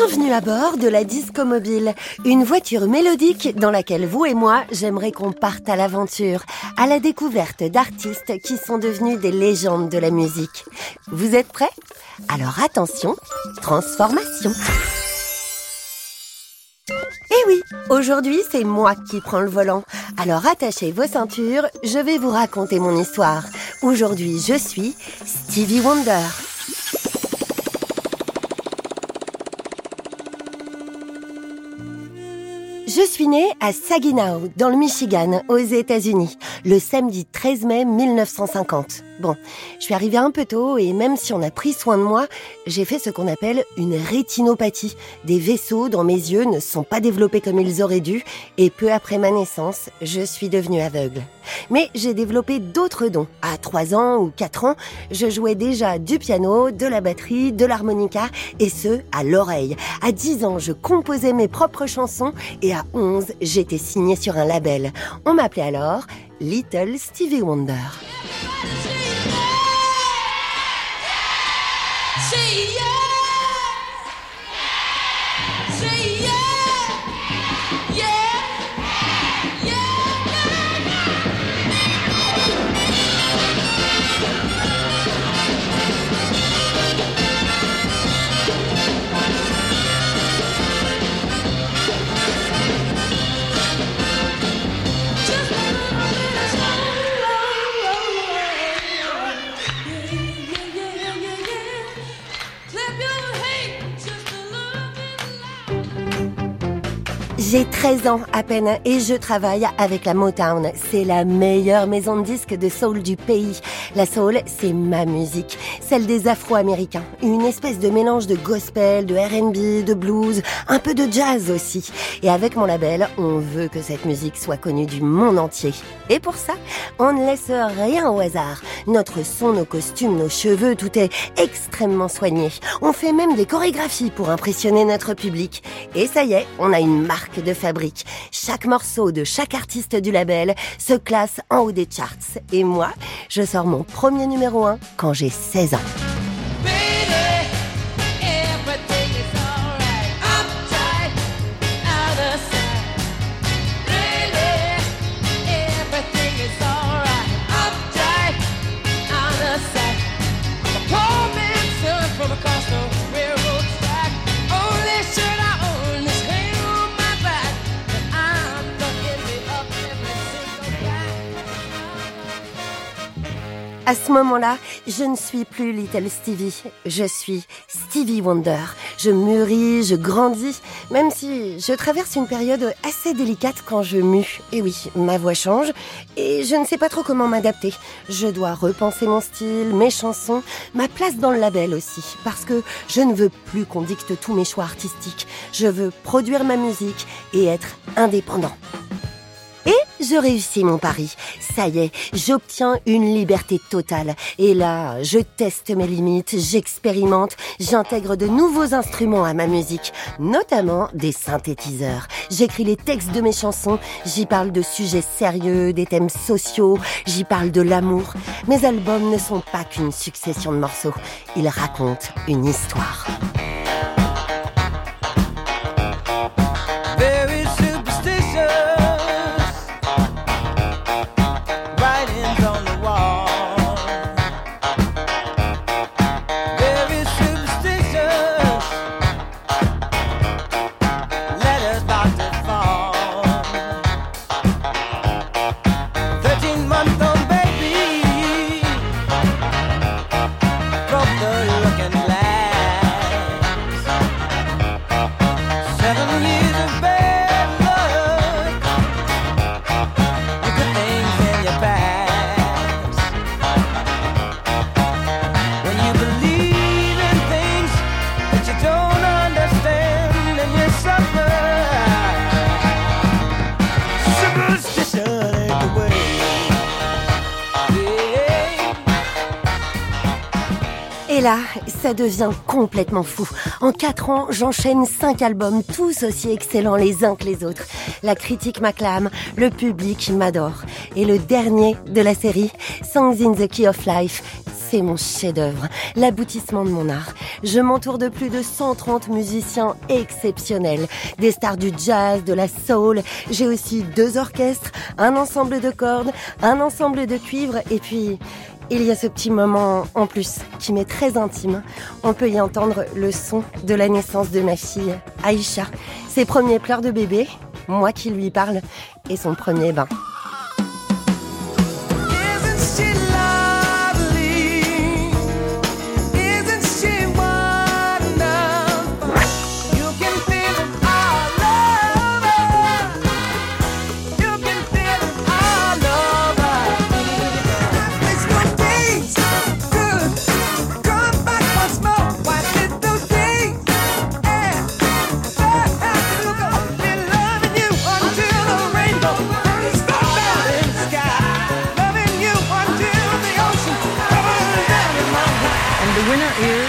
Bienvenue à bord de la Disco Mobile, une voiture mélodique dans laquelle vous et moi, j'aimerais qu'on parte à l'aventure, à la découverte d'artistes qui sont devenus des légendes de la musique. Vous êtes prêts ? Alors attention, transformation. Eh oui, aujourd'hui c'est moi qui prends le volant. Alors attachez vos ceintures, je vais vous raconter mon histoire. Aujourd'hui je suis Stevie Wonder. Je suis née à Saginaw, dans le Michigan, aux États-Unis, le samedi 13 mai 1950. Bon, je suis arrivée un peu tôt et même si on a pris soin de moi, j'ai fait ce qu'on appelle une rétinopathie. Des vaisseaux dans mes yeux ne sont pas développés comme ils auraient dû et peu après ma naissance, je suis devenue aveugle. Mais j'ai développé d'autres dons. À 3 ans ou 4 ans, je jouais déjà du piano, de la batterie, de l'harmonica et ce, à l'oreille. À 10 ans, je composais mes propres chansons et à 11, j'étais signée sur un label. On m'appelait alors Little Stevie Wonder. J'ai 13 ans à peine et je travaille avec la Motown. C'est la meilleure maison de disques de soul du pays. La soul, c'est ma musique, celle des Afro-Américains. Une espèce de mélange de gospel, de R&B, de blues, un peu de jazz aussi. Et avec mon label, on veut que cette musique soit connue du monde entier. Et pour ça, on ne laisse rien au hasard. Notre son, nos costumes, nos cheveux, tout est extrêmement soigné. On fait même des chorégraphies pour impressionner notre public. Et ça y est, on a une marque de fabrique. Chaque morceau de chaque artiste du label se classe en haut des charts. Et moi, je sors mon premier numéro 1 quand j'ai 16 ans. À ce moment-là, je ne suis plus Little Stevie, je suis Stevie Wonder. Je mûris, je grandis, même si je traverse une période assez délicate quand je mue. Et oui, ma voix change et je ne sais pas trop comment m'adapter. Je dois repenser mon style, mes chansons, ma place dans le label aussi, parce que je ne veux plus qu'on dicte tous mes choix artistiques. Je veux produire ma musique et être indépendant. Et je réussis mon pari. Ça y est, j'obtiens une liberté totale. Et là, je teste mes limites, j'expérimente, j'intègre de nouveaux instruments à ma musique, notamment des synthétiseurs. J'écris les textes de mes chansons, j'y parle de sujets sérieux, des thèmes sociaux, j'y parle de l'amour. Mes albums ne sont pas qu'une succession de morceaux, ils racontent une histoire. Et là, ça devient complètement fou. En 4 ans, j'enchaîne 5 albums, tous aussi excellents les uns que les autres. La critique m'acclame, le public m'adore. Et le dernier de la série, Songs in the Key of Life, C'est mon chef-d'œuvre, l'aboutissement de mon art. Je m'entoure de plus de 130 musiciens exceptionnels, des stars du jazz, de la soul. J'ai aussi 2 orchestres, un ensemble de cordes, un ensemble de cuivres et puis... il y a ce petit moment en plus qui m'est très intime. On peut y entendre le son de la naissance de ma fille, Aïcha. Ses premiers pleurs de bébé, moi qui lui parle, et son premier bain. The winner is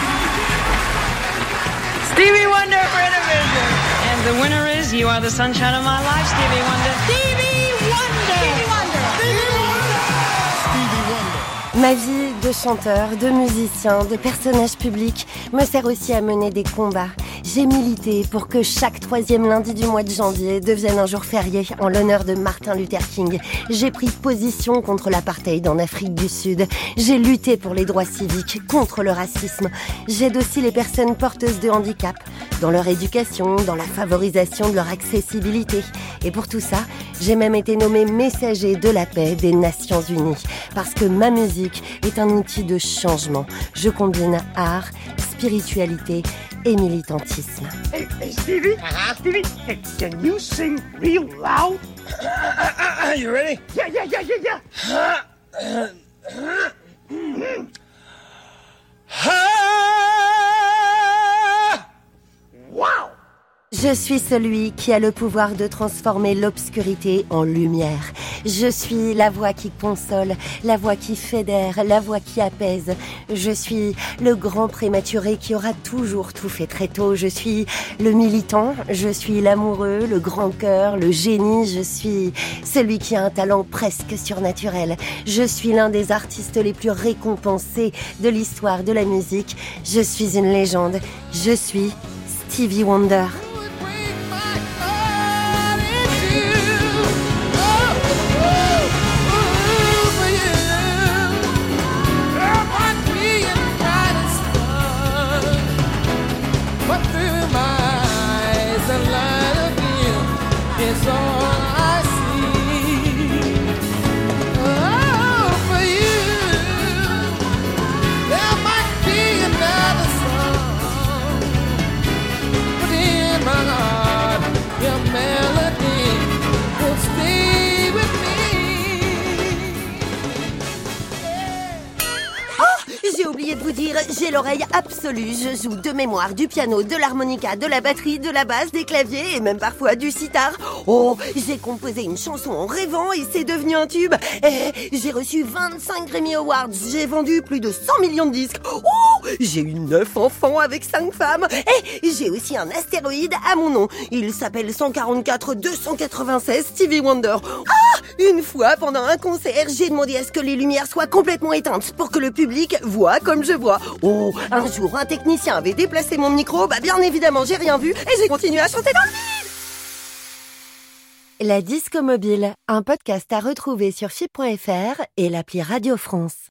Stevie Wonder for Intervision. And the winner is You Are the Sunshine of My Life, Stevie Wonder. Stevie Wonder! Stevie Wonder! Stevie Wonder! Ma vie de chanteur, de musicien, de personnage public me sert aussi à mener des combats. J'ai milité pour que chaque 3e lundi du mois de janvier devienne un jour férié en l'honneur de Martin Luther King. J'ai pris position contre l'apartheid en Afrique du Sud. J'ai lutté pour les droits civiques, contre le racisme. J'aide aussi les personnes porteuses de handicap, dans leur éducation, dans la favorisation de leur accessibilité. Et pour tout ça, j'ai même été nommée messager de la paix des Nations Unies. Parce que ma musique est un outil de changement. Je combine art, spiritualité et militantisme. Hey, Stevie? Stevie, hey, can you sing real loud? You ready? Yeah. Wow! Je suis celui qui a le pouvoir de transformer l'obscurité en lumière. Je suis la voix qui console, la voix qui fédère, la voix qui apaise. Je suis le grand prématuré qui aura toujours tout fait très tôt. Je suis le militant, je suis l'amoureux, le grand cœur, le génie. Je suis celui qui a un talent presque surnaturel. Je suis l'un des artistes les plus récompensés de l'histoire de la musique. Je suis une légende. Je suis Stevie Wonder. J'ai oublié de vous dire, j'ai l'oreille absolue. Je joue de mémoire du piano, de l'harmonica, de la batterie, de la basse, des claviers et même parfois du sitar. Oh, j'ai composé une chanson en rêvant et c'est devenu un tube. J'ai reçu 25 Grammy Awards. J'ai vendu plus de 100 millions de disques. Oh, j'ai eu 9 enfants avec 5 femmes. Et j'ai aussi un astéroïde à mon nom. Il s'appelle 144 296 Stevie Wonder. Une fois, pendant un concert, j'ai demandé à ce que les lumières soient complètement éteintes pour que le public voit comme je vois. Oh, un jour, un technicien avait déplacé mon micro. Bien évidemment, j'ai rien vu et j'ai continué à chanter dans le vide. La Disco Mobile, un podcast à retrouver sur FIP.fr et l'appli Radio France.